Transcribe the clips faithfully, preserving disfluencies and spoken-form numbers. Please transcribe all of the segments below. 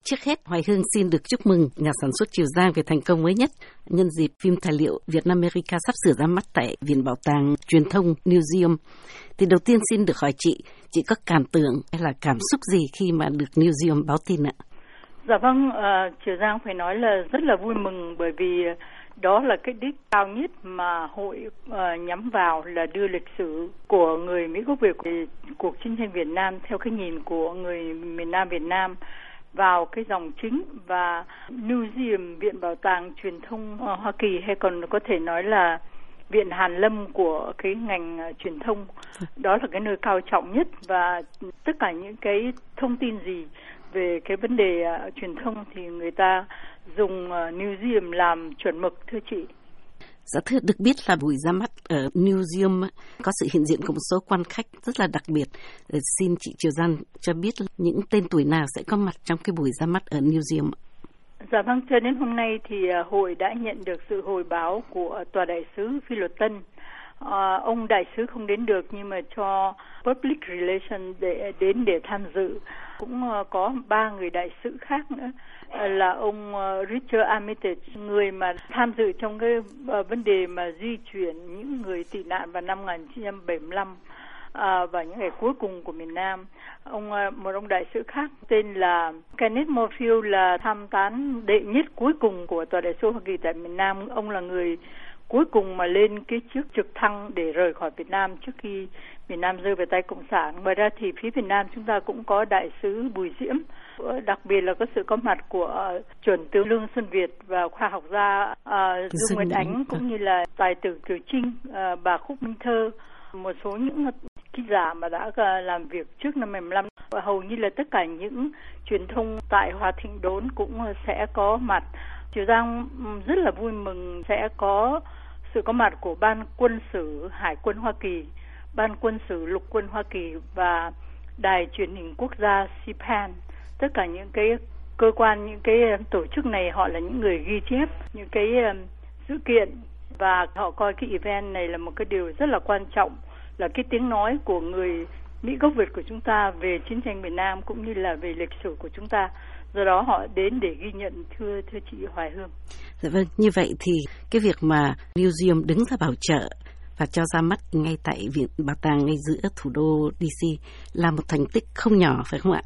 Trước hết, Hoài Hương xin được chúc mừng nhà sản xuất Triều Giang về thành công mới nhất nhân dịp phim tài liệu Việt Nam America sắp sửa ra mắt tại Viện Bảo tàng Truyền thông Newseum. Thì đầu tiên xin được hỏi chị, chị có cảm tưởng hay là cảm xúc gì khi mà được Newseum báo tin ạ? Dạ vâng, uh, Triều Giang phải nói là rất là vui mừng, bởi vì đó là cái đích cao nhất mà hội uh, nhắm vào, là đưa lịch sử của người Mỹ gốc Việt về cuộc chiến tranh Việt Nam theo cái nhìn của người miền Nam Việt Nam vào cái dòng chính. Và Newseum, Viện Bảo tàng Truyền thông uh, Hoa Kỳ, hay còn có thể nói là Viện Hàn Lâm của cái ngành uh, truyền thông, đó là cái nơi cao trọng nhất, và tất cả những cái thông tin gì về cái vấn đề uh, truyền thông thì người ta dùng uh, Newseum làm chuẩn mực, thưa chị. Dạ thưa, được biết là buổi ra mắt ở Newseum có sự hiện diện của một số quan khách rất là đặc biệt. Xin chị Triều Giang cho biết những tên tuổi nào sẽ có mặt trong cái buổi ra mắt ở Newseum. Dạ vâng, cho đến hôm nay thì uh, hội đã nhận được sự hồi báo của Tòa đại sứ Phi Luật Tân. Uh, ông đại sứ không đến được, nhưng mà cho Public Relations để đến để tham dự. Cũng uh, có ba người đại sứ khác nữa, uh, là ông uh, Richard Armitage, người mà tham dự trong cái uh, vấn đề mà di chuyển những người tị nạn vào năm một nghìn chín trăm bảy mươi lăm uh, vào những ngày cuối cùng của miền Nam. Ông uh, một ông đại sứ khác tên là Kenneth Moorfield, là tham tán đệ nhất cuối cùng của Tòa đại sứ Hoa Kỳ tại miền Nam. Ông là người cuối cùng mà lên cái chiếc trực thăng để rời khỏi Việt Nam trước khi miền Nam rơi vào tay Cộng sản. Ngoài ra thì phía Việt Nam chúng ta cũng có đại sứ Bùi Diễm, đặc biệt là có sự có mặt của uh, chuẩn tướng Lương Xuân Việt và khoa học gia uh, Dương Nguyệt Ánh, cũng như là tài tử Kiều Trinh, uh, bà Khúc Minh Thơ, một số những ký giả mà đã uh, làm việc trước năm bảy mươi lăm. Và hầu như là tất cả những truyền thông tại Hòa Thịnh Đốn cũng uh, sẽ có mặt. Triều Giang rất là vui mừng sẽ có sự có mặt của Ban Quân sự Hải quân Hoa Kỳ, Ban Quân sự Lục quân Hoa Kỳ và Đài truyền hình quốc gia xê pan. Tất cả những cái cơ quan, những cái tổ chức này họ là những người ghi chép những cái sự kiện, và họ coi cái event này là một cái điều rất là quan trọng, là cái tiếng nói của người Mỹ gốc Việt của chúng ta về chiến tranh miền Nam cũng như là về lịch sử của chúng ta. Do đó họ đến để ghi nhận, thưa thưa chị Hoài Hương. Dạ vâng, như vậy thì cái việc mà Newseum đứng ra bảo trợ và cho ra mắt ngay tại Viện Bảo tàng ngay giữa thủ đô đê xê là một thành tích không nhỏ, phải không ạ?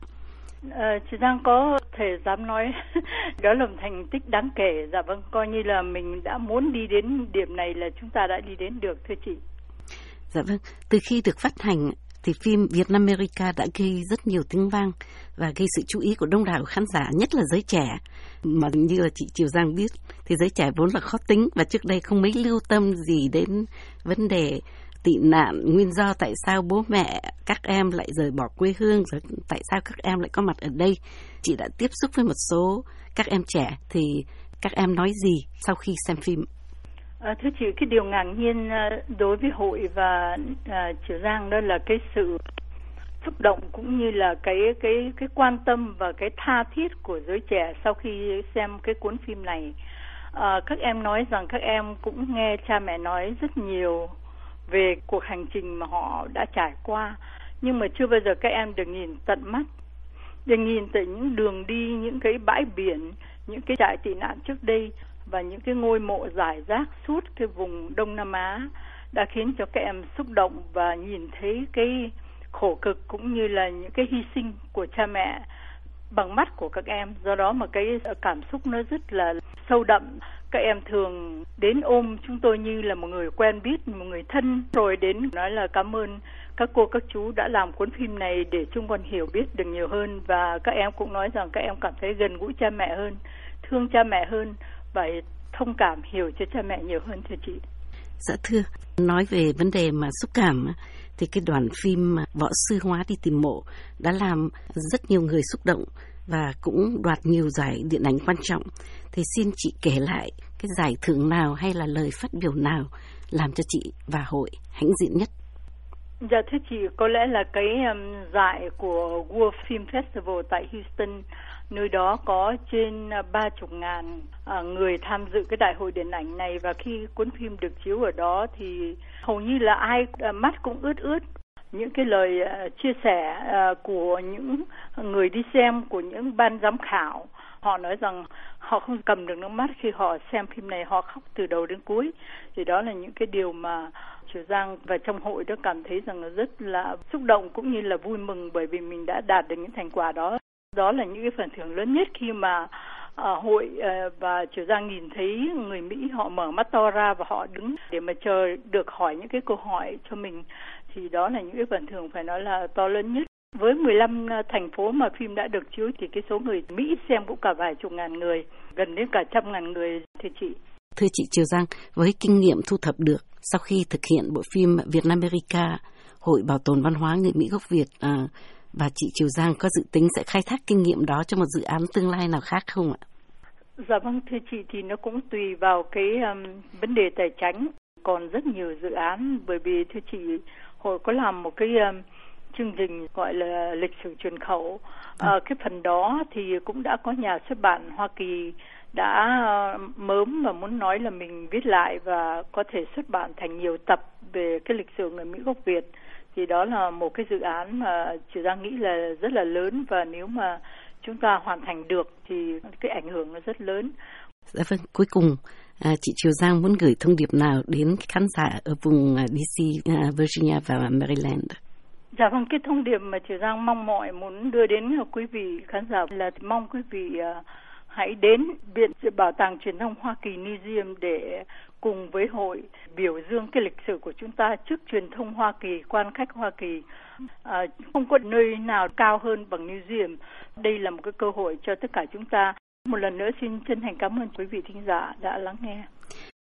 À, chị Giang có thể dám nói đó là một thành tích đáng kể. Dạ vâng, coi như là mình đã muốn đi đến điểm này là chúng ta đã đi đến được, thưa chị. Dạ vâng, từ khi được phát hành thì phim Việt Nam America đã gây rất nhiều tiếng vang và gây sự chú ý của đông đảo khán giả, nhất là giới trẻ. Mà như là chị Triều Giang biết thì giới trẻ vốn là khó tính và trước đây không mấy lưu tâm gì đến vấn đề tị nạn, nguyên do tại sao bố mẹ các em lại rời bỏ quê hương, rồi tại sao các em lại có mặt ở đây. Chị đã tiếp xúc với một số các em trẻ, thì các em nói gì sau khi xem phim? À, thưa chị, cái điều ngạc nhiên đối với hội và à, Triều Giang đó là cái sự xúc động cũng như là cái cái cái quan tâm và cái tha thiết của giới trẻ sau khi xem cái cuốn phim này. À, các em nói rằng các em cũng nghe cha mẹ nói rất nhiều về cuộc hành trình mà họ đã trải qua, nhưng mà chưa bao giờ các em được nhìn tận mắt, được nhìn tới những đường đi, những cái bãi biển, những cái trại tị nạn trước đây và những cái ngôi mộ rải rác suốt cái vùng Đông Nam Á đã khiến cho các em xúc động và nhìn thấy cái khổ cực cũng như là những cái hy sinh của cha mẹ bằng mắt của các em. Do đó mà cái cảm xúc nó rất là sâu đậm. Các em thường đến ôm chúng tôi như là một người quen biết, một người thân, rồi đến nói là cảm ơn các cô các chú đã làm cuốn phim này để chúng con hiểu biết được nhiều hơn, và các em cũng nói rằng các em cảm thấy gần gũi cha mẹ hơn, thương cha mẹ hơn và thông cảm hiểu cho cha mẹ nhiều hơn, thưa chị. Dạ thưa, nói về vấn đề mà xúc cảm thì cái đoàn phim Võ Sư Hóa Đi Tìm Mộ đã làm rất nhiều người xúc động và cũng đoạt nhiều giải điện ảnh quan trọng. Thì xin chị kể lại cái giải thưởng nào hay là lời phát biểu nào làm cho chị và hội hãnh diện nhất? Dạ thưa chị, có lẽ là cái um, giải của World Film Festival tại Houston, nơi đó có trên ba chục ngàn uh, người tham dự cái đại hội điện ảnh này, và khi cuốn phim được chiếu ở đó thì hầu như là ai uh, mắt cũng ướt ướt những cái lời uh, chia sẻ uh, của những người đi xem, của những ban giám khảo. Họ nói rằng họ không cầm được nước mắt khi họ xem phim này, họ khóc từ đầu đến cuối. Thì đó là những cái điều mà Triều Giang và trong hội đó cảm thấy rằng rất là xúc động cũng như là vui mừng, bởi vì mình đã đạt được những thành quả đó. Đó là những cái phần thưởng lớn nhất khi mà uh, hội uh, và Triều Giang nhìn thấy người Mỹ họ mở mắt to ra và họ đứng để mà chờ được hỏi những cái câu hỏi cho mình. Thì đó là những cái phần thưởng phải nói là to lớn nhất. Với mười lăm thành phố mà phim đã được chiếu thì cái số người Mỹ xem cũng cả vài chục ngàn người, gần đến cả trăm ngàn người thưa chị. Thưa chị Triều Giang, với kinh nghiệm thu thập được sau khi thực hiện bộ phim Việt Nam America, Hội Bảo tồn Văn hóa Người Mỹ gốc Việt, à, và chị Triều Giang có dự tính sẽ khai thác kinh nghiệm đó cho một dự án tương lai nào khác không ạ? Dạ vâng, thưa chị, thì nó cũng tùy vào cái um, vấn đề tài chính. Còn rất nhiều dự án, bởi vì thưa chị, hội có làm một cái um, chương trình gọi là lịch sử truyền khẩu. À. À, cái phần đó thì cũng đã có nhà xuất bản Hoa Kỳ đã uh, mớm và muốn nói là mình viết lại và có thể xuất bản thành nhiều tập về cái lịch sử người Mỹ gốc Việt. Thì đó là một cái dự án mà Triều Giang nghĩ là rất là lớn, và nếu mà chúng ta hoàn thành được thì cái ảnh hưởng nó rất lớn. Dạ vâng, cuối cùng à, chị Triều Giang muốn gửi thông điệp nào đến khán giả ở vùng đê xê, Virginia và Maryland? Dạ vâng, cái thông điệp mà Triều Giang mong mỏi muốn đưa đến quý vị khán giả là mong quý vị uh, hãy đến Viện Bảo tàng Truyền thông Hoa Kỳ Museum để cùng với hội biểu dương cái lịch sử của chúng ta trước truyền thông Hoa Kỳ, quan khách Hoa Kỳ. À, không có nơi nào cao hơn bằng museum. Đây là một cái cơ hội cho tất cả chúng ta. Một lần nữa xin chân thành cảm ơn quý vị thính giả đã lắng nghe.